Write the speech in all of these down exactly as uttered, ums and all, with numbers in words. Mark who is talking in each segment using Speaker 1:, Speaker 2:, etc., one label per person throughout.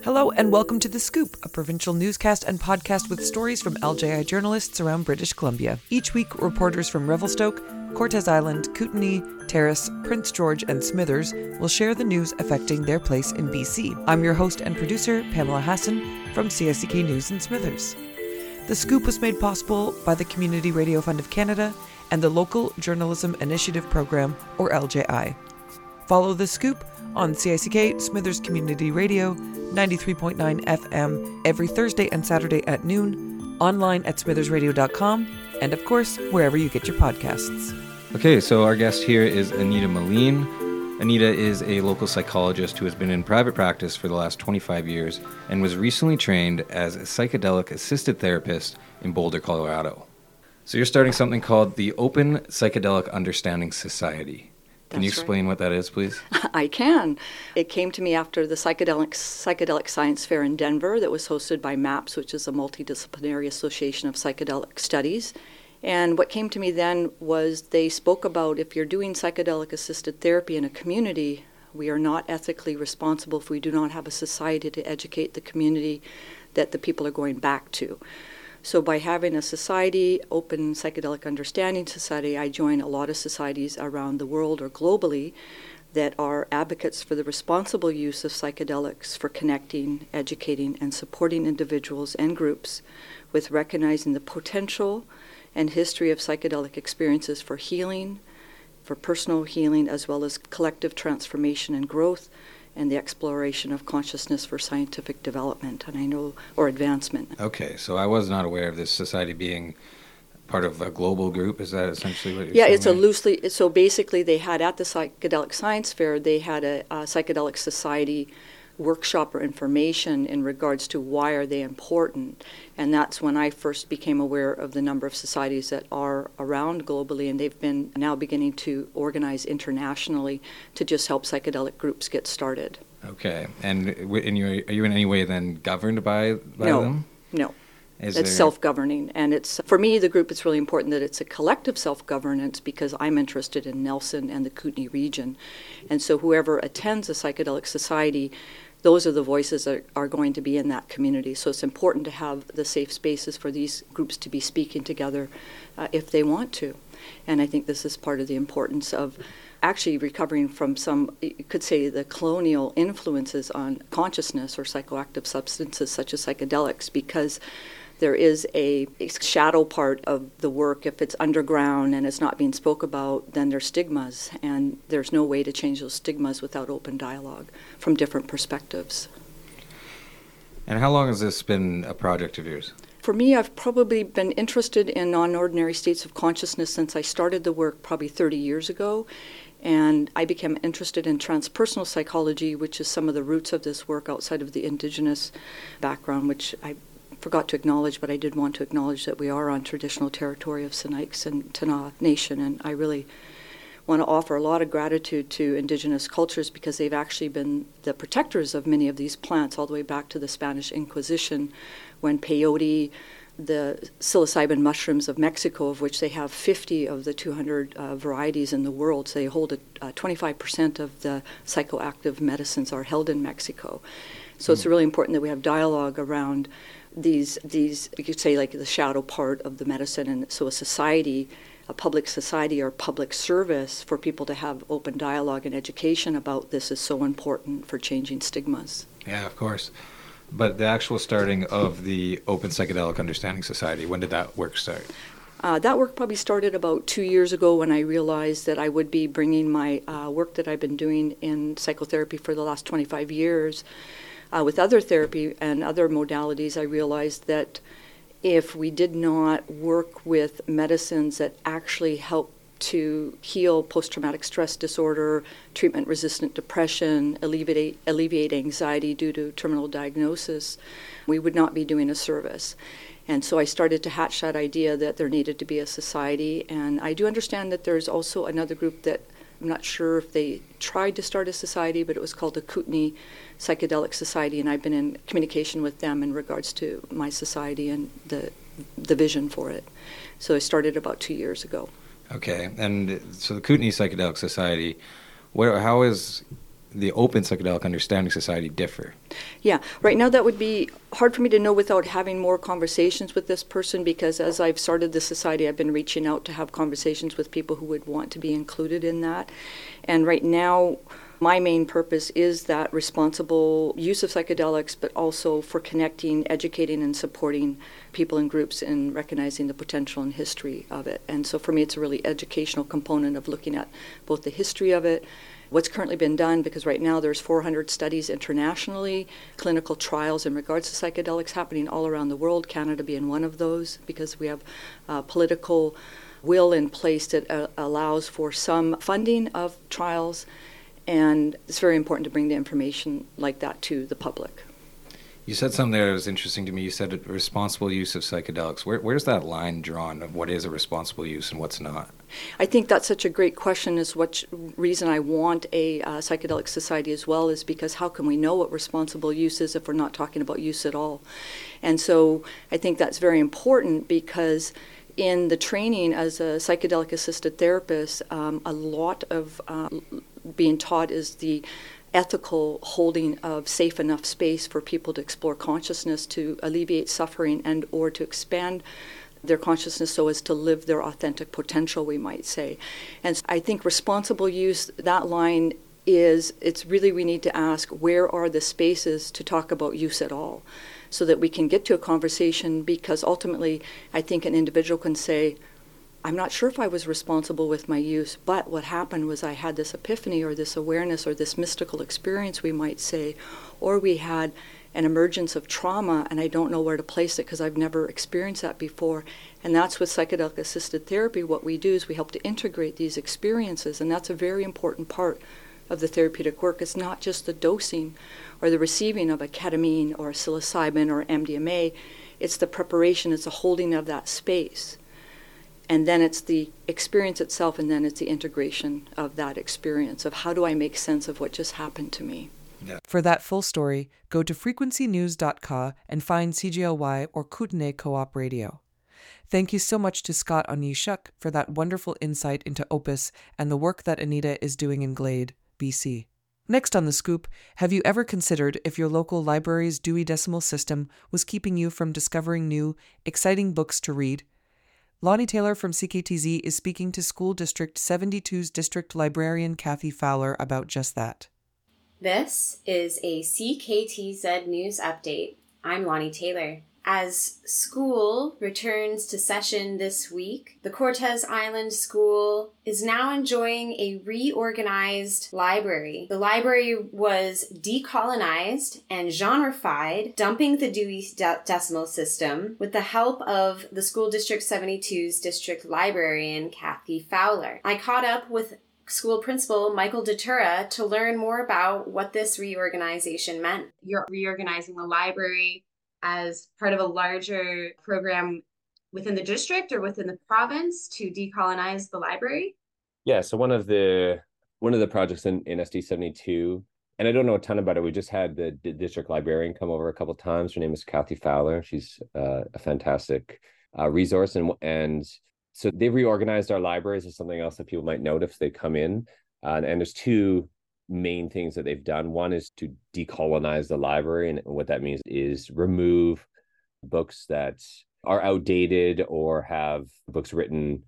Speaker 1: Hello and welcome to The Scoop, a provincial newscast and podcast with stories from L J I journalists around British Columbia. Each week, reporters from Revelstoke, Cortes Island, Kootenay, Terrace, Prince George and Smithers will share the news affecting their place in B C. I'm your host and producer, Pamela Hassan, from C S C K News in Smithers. The Scoop was made possible by the Community Radio Fund of Canada and the Local Journalism Initiative Program, or L J I. Follow The Scoop on C I C K Smithers Community Radio, ninety-three point nine F M, every Thursday and Saturday at noon, online at smithers radio dot com, and of course, wherever you get your podcasts.
Speaker 2: Okay, so our guest here is Anita Moline. Anita is a local psychologist who has been in private practice for the last twenty-five years and was recently trained as a psychedelic-assisted therapist in Boulder, Colorado. So you're starting something called the Open Psychedelic Understanding Society. Can
Speaker 3: That's
Speaker 2: you explain
Speaker 3: right.
Speaker 2: what that is, please?
Speaker 3: I can. It came to me after the Psychedelic, Psychedelic Science Fair in Denver that was hosted by MAPS, which is a multidisciplinary association of psychedelic studies. And what came to me then was they spoke about if you're doing psychedelic-assisted therapy in a community, we are not ethically responsible if we do not have a society to educate the community that the people are going back to. So by having a society, Open Psychedelic Understanding Society, I join a lot of societies around the world or globally that are advocates for the responsible use of psychedelics for connecting, educating, and supporting individuals and groups with recognizing the potential and history of psychedelic experiences for healing, for personal healing, as well as collective transformation and growth, and the exploration of consciousness for scientific development, and I know, or advancement.
Speaker 2: Okay, so I was not aware of this society being part of a global group. Is that essentially what you're
Speaker 3: Yeah,
Speaker 2: saying?
Speaker 3: it's a loosely, so basically they had at the Psychedelic Science Fair, they had a, a Psychedelic Society workshop or information in regards to why are they important. And that's when I first became aware of the number of societies that are around globally, and they've been now beginning to organize internationally to just help psychedelic groups get started.
Speaker 2: Okay, and w- in your, are you in any way then governed by, by
Speaker 3: no,
Speaker 2: them?
Speaker 3: No,
Speaker 2: Is
Speaker 3: it's
Speaker 2: there...
Speaker 3: self-governing. And it's, for me, the group, it's really important that it's a collective self-governance because I'm interested in Nelson and the Kootenay region. And so whoever attends a psychedelic society, those are the voices that are going to be in that community. So it's important to have the safe spaces for these groups to be speaking together uh, if they want to. And I think this is part of the importance of actually recovering from some, you could say, the colonial influences on consciousness or psychoactive substances such as psychedelics, because there is a, a shadow part of the work. If it's underground and it's not being spoke about, then there's stigmas, and there's no way to change those stigmas without open dialogue from different perspectives.
Speaker 2: And how long has this been a project of yours?
Speaker 3: For me, I've probably been interested in non-ordinary states of consciousness since I started the work probably thirty years ago. And I became interested in transpersonal psychology, which is some of the roots of this work outside of the Indigenous background, which I forgot to acknowledge, but I did want to acknowledge that we are on traditional territory of Sinixt and Tana Nation, and I really want to offer a lot of gratitude to Indigenous cultures because they've actually been the protectors of many of these plants all the way back to the Spanish Inquisition, when peyote, the psilocybin mushrooms of Mexico, of which they have fifty of the two hundred uh, varieties in the world, so they hold a, uh, twenty-five percent of the psychoactive medicines are held in Mexico. So mm. it's really important that we have dialogue around these, these, you could say, like the shadow part of the medicine. And so a society, a public society or public service for people to have open dialogue and education about this is so important for changing stigmas.
Speaker 2: Yeah, of course. But the actual starting of the Open Psychedelic Understanding Society, when did that work start?
Speaker 3: Uh, that work probably started about two years ago when I realized that I would be bringing my uh, work that I've been doing in psychotherapy for the last twenty-five years uh, with other therapy and other modalities. I realized that if we did not work with medicines that actually help to heal post-traumatic stress disorder, treatment-resistant depression, alleviate, alleviate anxiety due to terminal diagnosis, we would not be doing a service. And so I started to hatch that idea that there needed to be a society. And I do understand that there's also another group that I'm not sure if they tried to start a society, but it was called the Kootenay Psychedelic Society, and I've been in communication with them in regards to my society and the the vision for it. So I started about two years ago.
Speaker 2: Okay, and so the Kootenay Psychedelic Society, where, how is the Open Psychedelic Understanding Society differ?
Speaker 3: Yeah, right now that would be hard for me to know without having more conversations with this person, because as I've started the society, I've been reaching out to have conversations with people who would want to be included in that. And right now, my main purpose is that responsible use of psychedelics, but also for connecting, educating, and supporting people and groups in recognizing the potential and history of it. And so for me, it's a really educational component of looking at both the history of it, what's currently been done, because right now there's four hundred studies internationally, clinical trials in regards to psychedelics happening all around the world, Canada being one of those, because we have uh, political will in place that uh, allows for some funding of trials. And it's very important to bring the information like that to the public.
Speaker 2: You said something there that was interesting to me. You said responsible use of psychedelics. Where, where's that line drawn of what is a responsible use and what's not?
Speaker 3: I think that's such a great question. Is what reason I want a uh, psychedelic society as well, is because how can we know what responsible use is if we're not talking about use at all? And so I think that's very important, because in the training as a psychedelic assisted therapist, um, a lot of uh, being taught is the ethical holding of safe enough space for people to explore consciousness, to alleviate suffering, and or to expand their consciousness so as to live their authentic potential, we might say. And so I think responsible use, that line is, it's really, we need to ask, where are the spaces to talk about use at all, so that we can get to a conversation, because ultimately I think an individual can say, I'm not sure if I was responsible with my use, but what happened was I had this epiphany or this awareness or this mystical experience, we might say, or we had an emergence of trauma and I don't know where to place it because I've never experienced that before. And that's with psychedelic assisted therapy. What we do is we help to integrate these experiences, and that's a very important part of the therapeutic work. It's not just the dosing or the receiving of a ketamine or a psilocybin or M D M A, it's the preparation, it's the holding of that space. And then it's the experience itself, and then it's the integration of that experience of how do I make sense of what just happened to me.
Speaker 1: Yeah. For that full story, go to frequency news dot c a and find C G L Y or Kootenay Co-op Radio. Thank you so much to Scott Onyeshuk for that wonderful insight into Opus and the work that Anita is doing in Glade, B C. Next on The Scoop, have you ever considered if your local library's Dewey Decimal System was keeping you from discovering new, exciting books to read? Lonnie Taylor from C K T Z is speaking to School District seventy-two's District Librarian Kathy Fowler about just that.
Speaker 4: This is a C K T Z News Update. I'm Lonnie Taylor. As school returns to session this week, the Cortes Island School is now enjoying a reorganized library. The library was decolonized and genreified, dumping the Dewey De- Decimal System with the help of the School District seventy-two's District Librarian Kathy Fowler. I caught up with school principal Michael Datura to learn more about what this reorganization meant.
Speaker 5: You're reorganizing the library as part of a larger program within the district or within the province to decolonize the library?
Speaker 6: Yeah, so one of the one of the projects in, in S D seventy-two, and I don't know a ton about it, we just had the, the district librarian come over a couple of times. Her name is Kathy Fowler. She's uh, a fantastic uh, resource. And, and so they've reorganized our libraries is something else that people might note if they come in. Uh, and there's two main things that they've done. One is to decolonize the library, and what that means is remove books that are outdated or have books written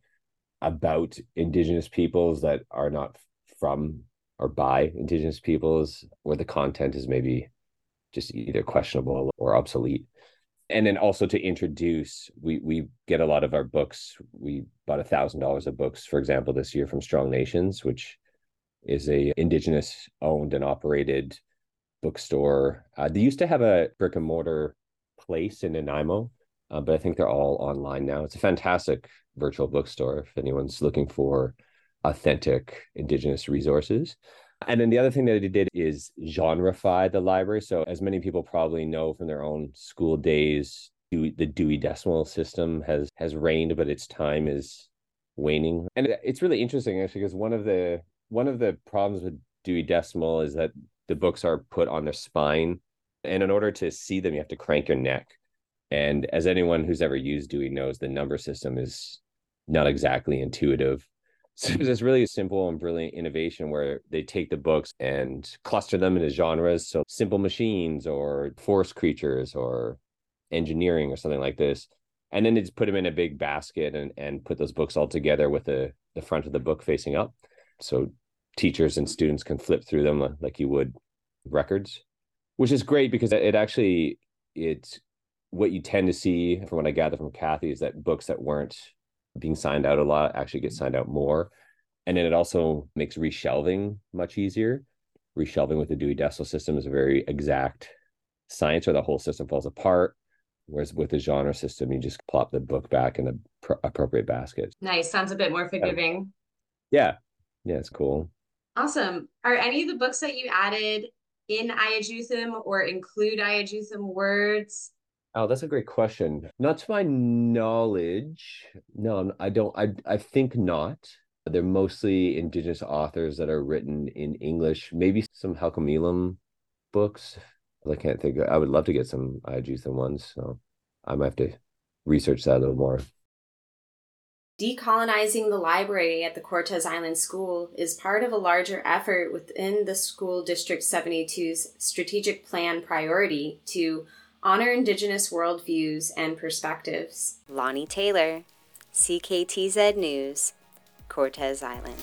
Speaker 6: about Indigenous peoples that are not from or by Indigenous peoples, where the content is maybe just either questionable or obsolete. And then also to introduce, we we get a lot of our books, we bought a thousand dollars of books, for example, this year from Strong Nations, which is a Indigenous owned and operated bookstore. Uh, they used to have a brick and mortar place in Nanaimo, uh, but I think they're all online now. It's a fantastic virtual bookstore if anyone's looking for authentic Indigenous resources. And then the other thing that they did is genreify the library. So as many people probably know from their own school days, Dewey, the Dewey Decimal System has has reigned, but its time is waning. And it's really interesting, actually, because one of the One of the problems with Dewey Decimal is that the books are put on their spine. And in order to see them, you have to crank your neck. And as anyone who's ever used Dewey knows, the number system is not exactly intuitive. So there's this really simple and brilliant innovation where they take the books and cluster them into genres. So simple machines or forest creatures or engineering or something like this. And then they just put them in a big basket and, and put those books all together with the, the front of the book facing up. So teachers and students can flip through them like you would records, which is great because it actually, it's what you tend to see from what I gather from Kathy is that books that weren't being signed out a lot actually get signed out more. And then it also makes reshelving much easier. Reshelving with the Dewey Decimal System is a very exact science, or the whole system falls apart. Whereas with the genre system, you just plop the book back in the pr- appropriate basket.
Speaker 5: Nice. Sounds a bit more forgiving.
Speaker 6: Yeah. Yeah, it's cool.
Speaker 5: Awesome. Are any of the books that you added in Ayajutham or include Ayajutham words?
Speaker 6: Oh, that's a great question. Not to my knowledge. No, I don't. I I think not. They're mostly Indigenous authors that are written in English. Maybe some Halcom Elam books. I can't think. Of, I would love to get some Ayajutham ones. So I might have to research that a little more.
Speaker 4: Decolonizing the library at the Cortes Island School is part of a larger effort within the School District seventy-two's strategic plan priority to honor Indigenous worldviews and perspectives.
Speaker 7: Lonnie Taylor, C K T Z News, Cortes Island.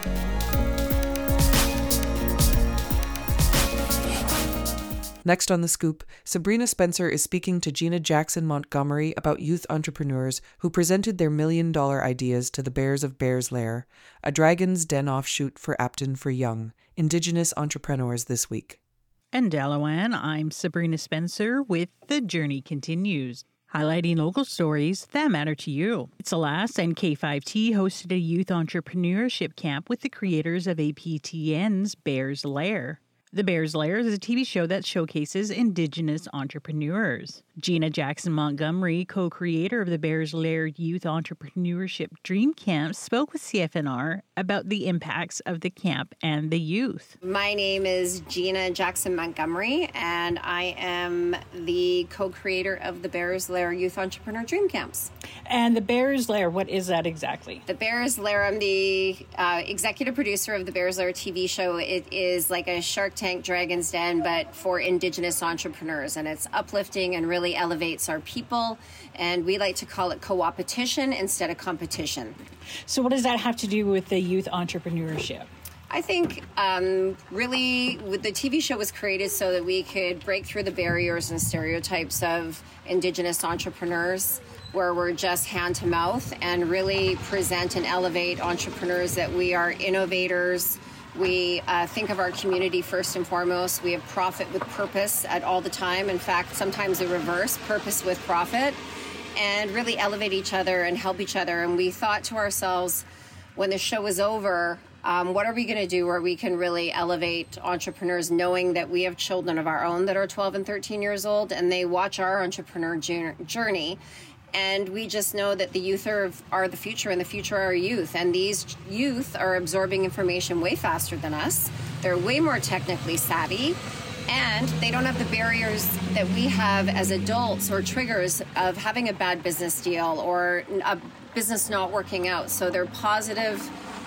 Speaker 1: Next on The Scoop, Sabrina Spencer is speaking to Gina Jackson Montgomery about youth entrepreneurs who presented their million-dollar ideas to the Bears of Bears Lair, a Dragon's Den offshoot for Apton for Young, Indigenous entrepreneurs this week.
Speaker 8: And Dalawan, I'm Sabrina Spencer with The Journey Continues, highlighting local stories that matter to you. It's Alas and K five T hosted a youth entrepreneurship camp with the creators of A P T N's Bears Lair. The Bears Lair is a T V show that showcases Indigenous entrepreneurs. Gina Jackson Montgomery, co-creator of the Bears Lair Youth Entrepreneurship Dream Camp, spoke with C F N R about the impacts of the camp and the youth.
Speaker 9: My name is Gina Jackson Montgomery, and I am the co-creator of the Bears Lair Youth Entrepreneur Dream Camps.
Speaker 8: And the Bears Lair, what is that exactly?
Speaker 9: The Bears Lair, I'm the uh, executive producer of the Bears Lair T V show. It is like a Shark Tank Dragon's Den, but for Indigenous entrepreneurs, and it's uplifting and really elevates our people, and we like to call it co-opetition instead of competition.
Speaker 8: So what does that have to do with the youth entrepreneurship?
Speaker 9: I think um, really the T V show was created so that we could break through the barriers and stereotypes of Indigenous entrepreneurs, where we're just hand to mouth, and really present and elevate entrepreneurs that we are innovators. We uh, think of our community first and foremost. We have profit with purpose at all the time. In fact, sometimes the reverse, purpose with profit, and really elevate each other and help each other. And we thought to ourselves, when the show was over, um, what are we going to do where we can really elevate entrepreneurs, knowing that we have children of our own that are twelve and thirteen years old, and they watch our entrepreneur journey. And we just know that the youth are, are the future, and the future are our youth. And these youth are absorbing information way faster than us. They're way more technically savvy, and they don't have the barriers that we have as adults, or triggers of having a bad business deal or a business not working out. So they're positive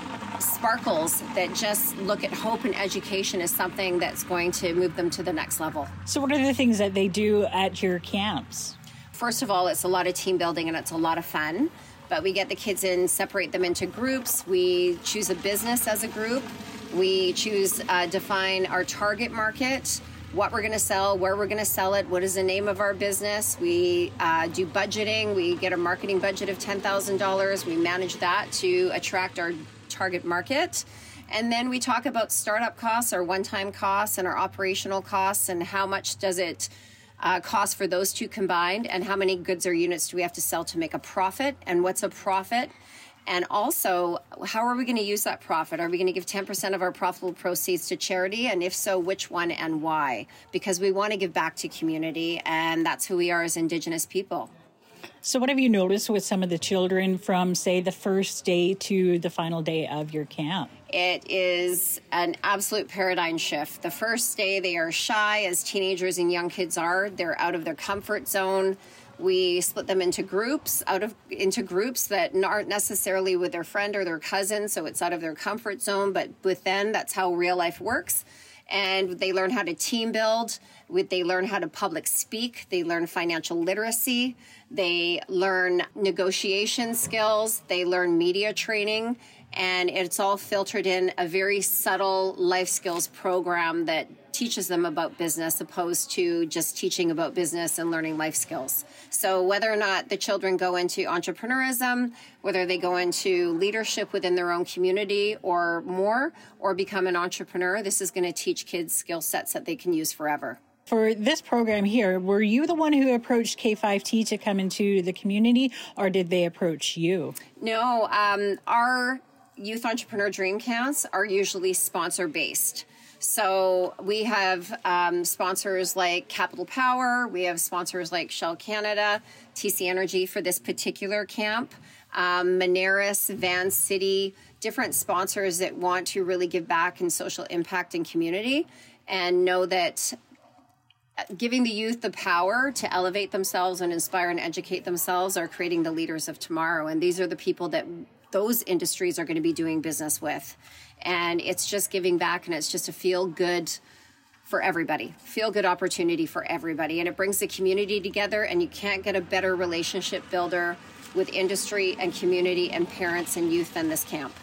Speaker 9: sparkles that just look at hope and education as something that's going to move them to the next level.
Speaker 8: So what are the things that they do at your camps?
Speaker 9: First of all, it's a lot of team building and it's a lot of fun, but we get the kids in, separate them into groups. We choose a business as a group. We choose, uh, define our target market, what we're going to sell, where we're going to sell it, what is the name of our business. We uh, do budgeting. We get a marketing budget of ten thousand dollars. We manage that to attract our target market. And then we talk about startup costs, our one-time costs, and our operational costs, and how much does it Uh, cost for those two combined, and how many goods or units do we have to sell to make a profit, and what's a profit, and also how are we going to use that profit? Are we going to give ten percent of our profitable proceeds to charity, and if so, which one and why? Because we want to give back to community, and that's who we are as Indigenous people.
Speaker 8: So what have you noticed with some of the children from, say, the first day to the final day of your camp?
Speaker 9: It is an absolute paradigm shift. The first day, they are shy, as teenagers and young kids are. They're out of their comfort zone. We split them into groups, out of into groups that aren't necessarily with their friend or their cousin, so it's out of their comfort zone, but with them, that's how real life works. And they learn how to team build, they learn how to public speak, they learn financial literacy, they learn negotiation skills, they learn media training, and it's all filtered in a very subtle life skills program that teaches them about business opposed to just teaching about business and learning life skills. So whether or not the children go into entrepreneurism, whether they go into leadership within their own community or more, or become an entrepreneur, this is going to teach kids skill sets that they can use forever.
Speaker 8: For this program here, were you the one who approached K five T to come into the community, or did they approach you?
Speaker 9: No, um, our Youth Entrepreneur Dream Camps are usually sponsor-based. So we have um, sponsors like Capital Power, we have sponsors like Shell Canada, T C Energy for this particular camp, um, Moneris, Van City, different sponsors that want to really give back in social impact and community, and know that giving the youth the power to elevate themselves and inspire and educate themselves are creating the leaders of tomorrow. And these are the people that those industries are going to be doing business with. And it's just giving back, and it's just a feel good for everybody, feel good opportunity for everybody. And it brings the community together, and you can't get a better relationship builder with industry and community and parents and youth than this camp.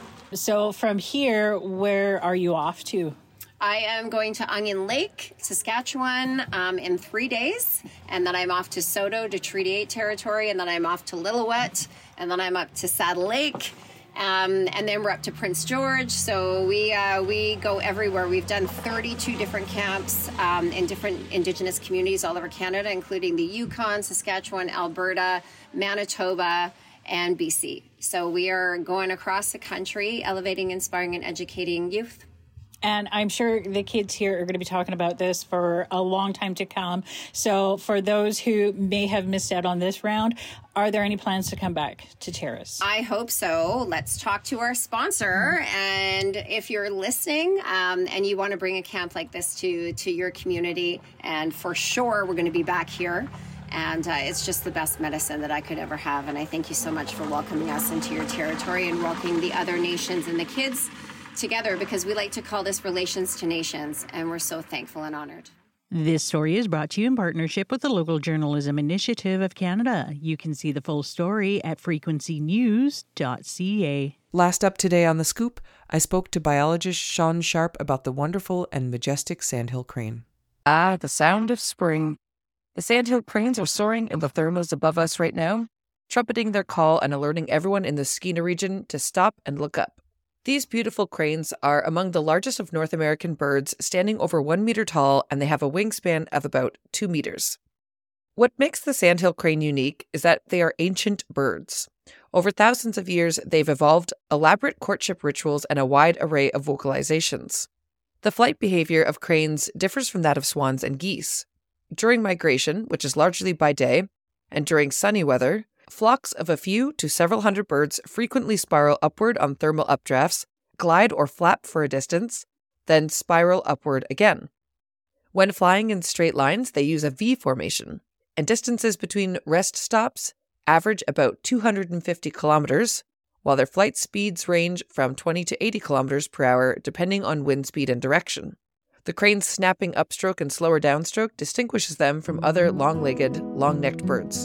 Speaker 8: So from here, where are you off to?
Speaker 9: I am going to Onion Lake, Saskatchewan, um, in three days. And then I'm off to Soto to Treaty eight territory. And then I'm off to Lillooet. And then I'm up to Saddle Lake. Um, and then we're up to Prince George. So we uh, we go everywhere. We've done thirty-two different camps um, in different Indigenous communities all over Canada, including the Yukon, Saskatchewan, Alberta, Manitoba, and B C. So we are going across the country, elevating, inspiring, and educating youth.
Speaker 8: And I'm sure the kids here are going to be talking about this for a long time to come. So for those who may have missed out on this round, are there any plans to come back to Terrace?
Speaker 9: I hope so. Let's talk to our sponsor. And if you're listening um, and you want to bring a camp like this to, to your community, and for sure we're going to be back here. And uh, it's just the best medicine that I could ever have. And I thank you so much for welcoming us into your territory and welcoming the other nations and the kids together, because we like to call this Relations to Nations, and we're so thankful and honored.
Speaker 8: This story is brought to you in partnership with the Local Journalism Initiative of Canada. You can see the full story at frequency news dot c a.
Speaker 1: Last up today on The Scoop, I spoke to biologist Sean Sharp about the wonderful and majestic sandhill crane.
Speaker 10: Ah, the sound of spring. The sandhill cranes are soaring in the thermos above us right now, trumpeting their call and alerting everyone in the Skeena region to stop and look up. These beautiful cranes are among the largest of North American birds, standing over one meter tall, and they have a wingspan of about two meters. What makes the sandhill crane unique is that they are ancient birds. Over thousands of years, they've evolved elaborate courtship rituals and a wide array of vocalizations. The flight behavior of cranes differs from that of swans and geese. During migration, which is largely by day, and during sunny weather, flocks of a few to several hundred birds frequently spiral upward on thermal updrafts, glide or flap for a distance, then spiral upward again. When flying in straight lines, they use a V formation, and distances between rest stops average about two hundred fifty kilometers, while their flight speeds range from twenty to eighty kilometers per hour depending on wind speed and direction. The crane's snapping upstroke and slower downstroke distinguishes them from other long-legged, long-necked birds.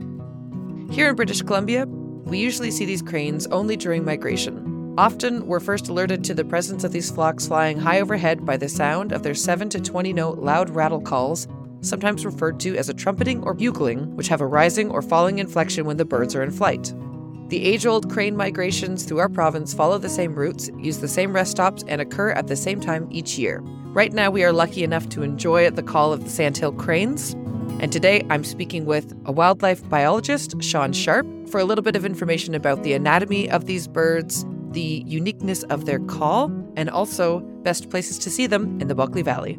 Speaker 10: Here in British Columbia, we usually see these cranes only during migration. Often, we're first alerted to the presence of these flocks flying high overhead by the sound of their seven to twenty note loud rattle calls, sometimes referred to as a trumpeting or bugling, which have a rising or falling inflection when the birds are in flight. The age-old crane migrations through our province follow the same routes, use the same rest stops, and occur at the same time each year. Right now, we are lucky enough to enjoy the call of the sandhill cranes. And today, I'm speaking with a wildlife biologist, Sean Sharp, for a little bit of information about the anatomy of these birds, the uniqueness of their call, and also best places to see them in the Bulkley Valley.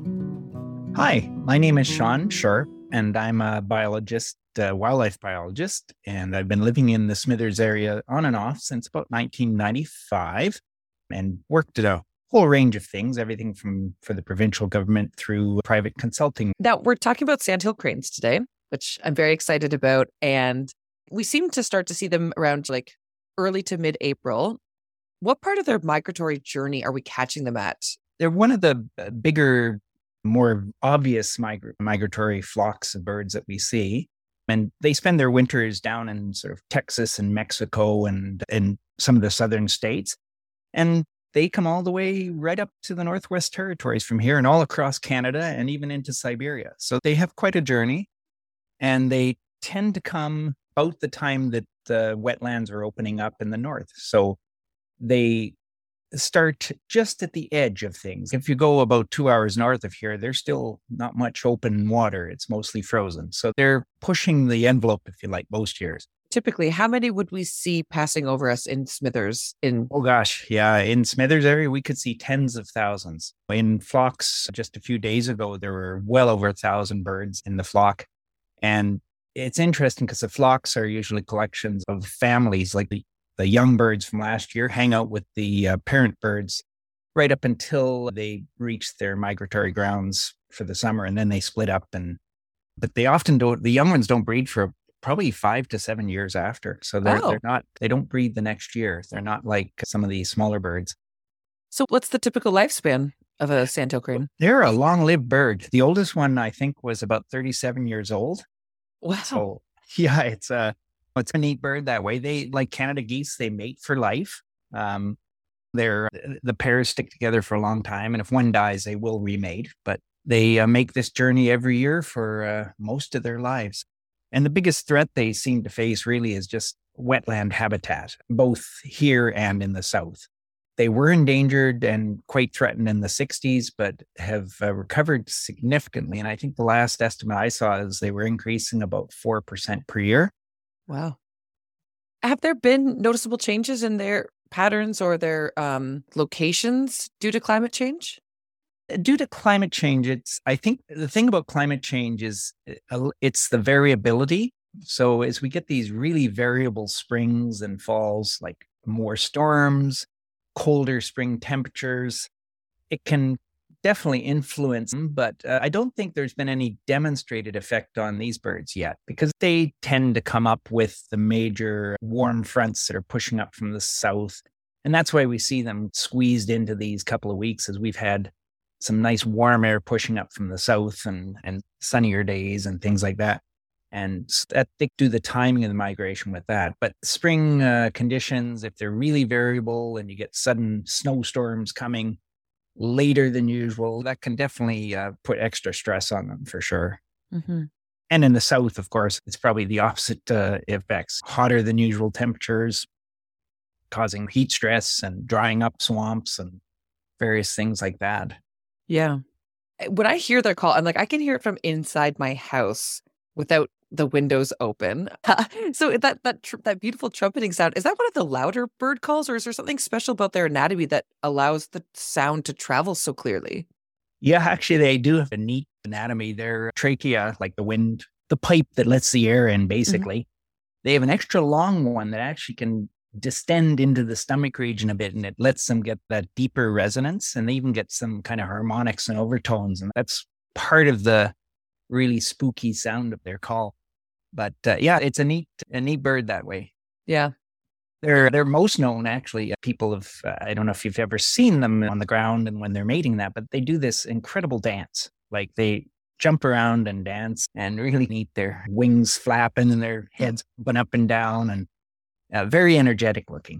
Speaker 11: Hi, my name is Sean Sharp, and I'm a biologist, a wildlife biologist, and I've been living in the Smithers area on and off since about nineteen ninety-five, and worked at a whole range of things, everything from for the provincial government through private consulting.
Speaker 10: Now, we're talking about sandhill cranes today, which I'm very excited about. And we seem to start to see them around like early to mid-April. What part of their migratory journey are we catching them at?
Speaker 11: They're one of the bigger, more obvious migra- migratory flocks of birds that we see. And they spend their winters down in sort of Texas and Mexico and in some of the southern states. And they come all the way right up to the Northwest Territories from here and all across Canada and even into Siberia. So they have quite a journey, and they tend to come about the time that the wetlands are opening up in the north. So they start just at the edge of things. If you go about two hours north of here, there's still not much open water. It's mostly frozen. So they're pushing the envelope, if you like, most years.
Speaker 10: Typically, how many would we see passing over us in Smithers? In
Speaker 11: Oh gosh, yeah. In Smithers area, we could see tens of thousands. In flocks, just a few days ago, there were well over a thousand birds in the flock. And it's interesting because the flocks are usually collections of families, like the, the young birds from last year hang out with the uh, parent birds right up until they reach their migratory grounds for the summer, and then they split up. And but they often don't, the young ones don't breed for probably five to seven years after. So they're,
Speaker 10: Oh.
Speaker 11: they're not, they don't breed the next year. They're not like some of these smaller birds.
Speaker 10: So what's the typical lifespan of a sandhill crane?
Speaker 11: They're a long-lived bird. The oldest one, I think, was about thirty-seven years old.
Speaker 10: Wow.
Speaker 11: So yeah, it's a, it's a neat bird that way. They, like Canada geese, they mate for life. Um, they're, the pairs stick together for a long time. And if one dies, they will remate. But they uh, make this journey every year for uh, most of their lives. And the biggest threat they seem to face really is just wetland habitat, both here and in the south. They were endangered and quite threatened in the sixties, but have uh, recovered significantly. And I think the last estimate I saw is they were increasing about four percent per year.
Speaker 10: Wow. Have there been noticeable changes in their patterns or their um, locations due to climate change?
Speaker 11: Due to climate change, it's, I think the thing about climate change is uh, it's the variability. So as we get these really variable springs and falls, like more storms, colder spring temperatures, it can definitely influence them. But uh, I don't think there's been any demonstrated effect on these birds yet, because they tend to come up with the major warm fronts that are pushing up from the south. And that's why we see them squeezed into these couple of weeks, as we've had some nice warm air pushing up from the south and, and sunnier days and things like that. And that they do the timing of the migration with that. But spring uh, conditions, if they're really variable and you get sudden snowstorms coming later than usual, that can definitely uh, put extra stress on them for sure.
Speaker 10: Mm-hmm.
Speaker 11: And in the south, of course, it's probably the opposite uh, effects. Hotter than usual temperatures causing heat stress and drying up swamps and various things like that.
Speaker 10: Yeah. When I hear their call, I'm like, I can hear it from inside my house without the windows open. So that that tr- that beautiful trumpeting sound, is that one of the louder bird calls, or is there something special about their anatomy that allows the sound to travel so clearly?
Speaker 11: Yeah, actually, they do have a neat anatomy. Their trachea, like the wind, the pipe that lets the air in, basically, mm-hmm. they have an extra long one that actually can distend into the stomach region a bit, and it lets them get that deeper resonance, and they even get some kind of harmonics and overtones, and that's part of the really spooky sound of their call. But uh, yeah, it's a neat a neat bird that way.
Speaker 10: Yeah,
Speaker 11: they're they're most known, actually. People have uh, I don't know if you've ever seen them on the ground and when they're mating that, but they do this incredible dance. Like they jump around and dance and really neat. Their wings flapping and their heads going up and down, and Uh, very energetic looking.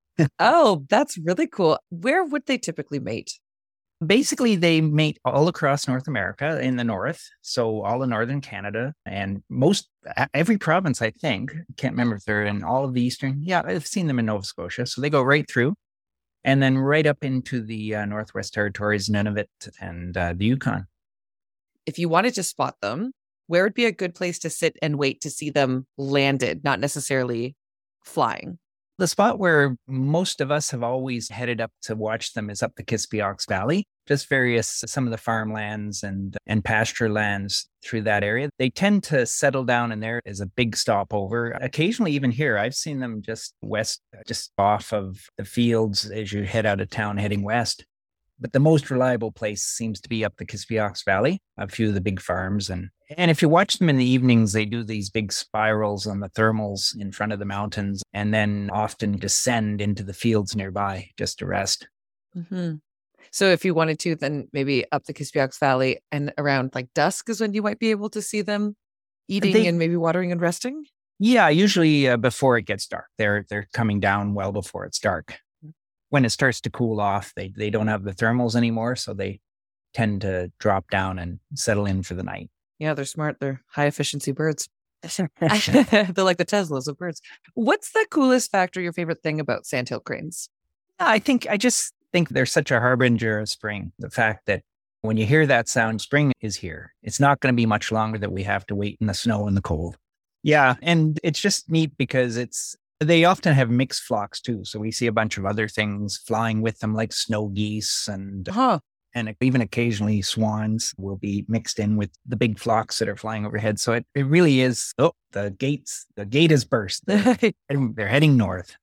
Speaker 10: Oh, that's really cool. Where would they typically mate?
Speaker 11: Basically, they mate all across North America in the north. So all of northern Canada and most, every province, I think. Can't remember if they're in all of the eastern. Yeah, I've seen them in Nova Scotia. So they go right through and then right up into the uh, Northwest Territories, Nunavut, and uh, the Yukon.
Speaker 10: If you wanted to spot them, where would be a good place to sit and wait to see them landed, not necessarily flying?
Speaker 11: The spot where most of us have always headed up to watch them is up the Kispiox Valley, just various, some of the farmlands and, and pasture lands through that area. They tend to settle down in there as a big stopover. Occasionally, even here, I've seen them just west, just off of the fields as you head out of town heading west. But the most reliable place seems to be up the Kispiox Valley, a few of the big farms. And, and if you watch them in the evenings, they do these big spirals on the thermals in front of the mountains and then often descend into the fields nearby just to rest.
Speaker 10: Mm-hmm. So if you wanted to, then maybe up the Kispiox Valley and around like dusk is when you might be able to see them eating they, and maybe watering and resting?
Speaker 11: Yeah, usually uh, before it gets dark. They're they're coming down well before it's dark. When it starts to cool off, they, they don't have the thermals anymore, so they tend to drop down and settle in for the night.
Speaker 10: Yeah, they're smart. They're high efficiency birds. They're like the Teslas of birds. What's the coolest fact or your favorite thing about sandhill cranes?
Speaker 11: I think I just think they're such a harbinger of spring. The fact that when you hear that sound, spring is here. It's not going to be much longer that we have to wait in the snow and the cold. Yeah, and it's just neat because it's they often have mixed flocks too. So we see a bunch of other things flying with them, like snow geese and
Speaker 10: huh.
Speaker 11: and even occasionally swans will be mixed in with the big flocks that are flying overhead. So it, it really is. Oh, the gates, the gate is burst. They're, they're heading north.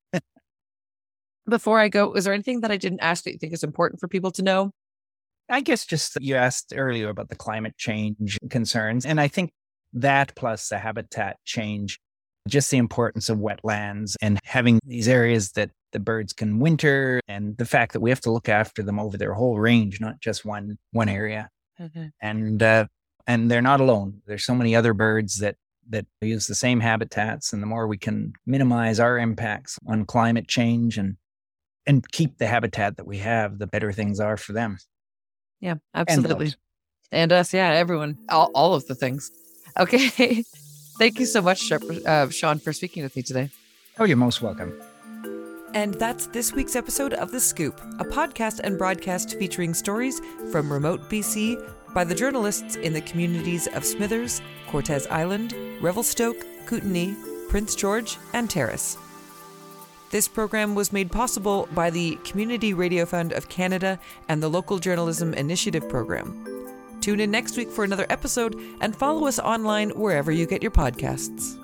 Speaker 10: Before I go, is there anything that I didn't ask that you think is important for people to know?
Speaker 11: I guess just you asked earlier about the climate change concerns. And I think that plus the habitat change, just the importance of wetlands and having these areas that the birds can winter and the fact that we have to look after them over their whole range, not just one one area. Mm-hmm. And uh, and they're not alone. There's so many other birds that that use the same habitats. And the more we can minimize our impacts on climate change and and keep the habitat that we have, the better things are for them.
Speaker 10: Yeah, absolutely.
Speaker 11: And us,
Speaker 10: and us yeah, everyone, all, all of the things. Okay. Thank you so much, uh, Sean, for speaking with me today.
Speaker 11: Oh, you're most welcome.
Speaker 1: And that's this week's episode of The Scoop, a podcast and broadcast featuring stories from remote B C by the journalists in the communities of Smithers, Cortes Island, Revelstoke, Kootenay, Prince George, and Terrace. This program was made possible by the Community Radio Fund of Canada and the Local Journalism Initiative program. Tune in next week for another episode and follow us online wherever you get your podcasts.